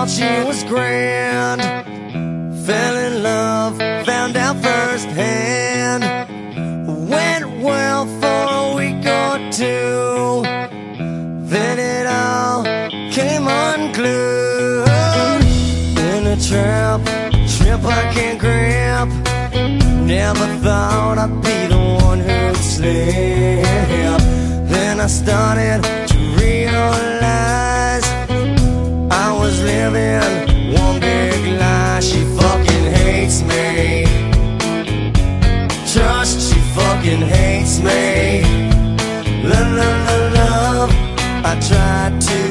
thought she was grand. Fell in love, found out firsthand. Went well for a week or two, then it all came unglued. In a trap I can't grab. Never thought I'd be the one who'd slip. Then I started to realize I was living one big lie. She fucking hates me. Trust, she fucking hates me. Love, love, love, love. I tried to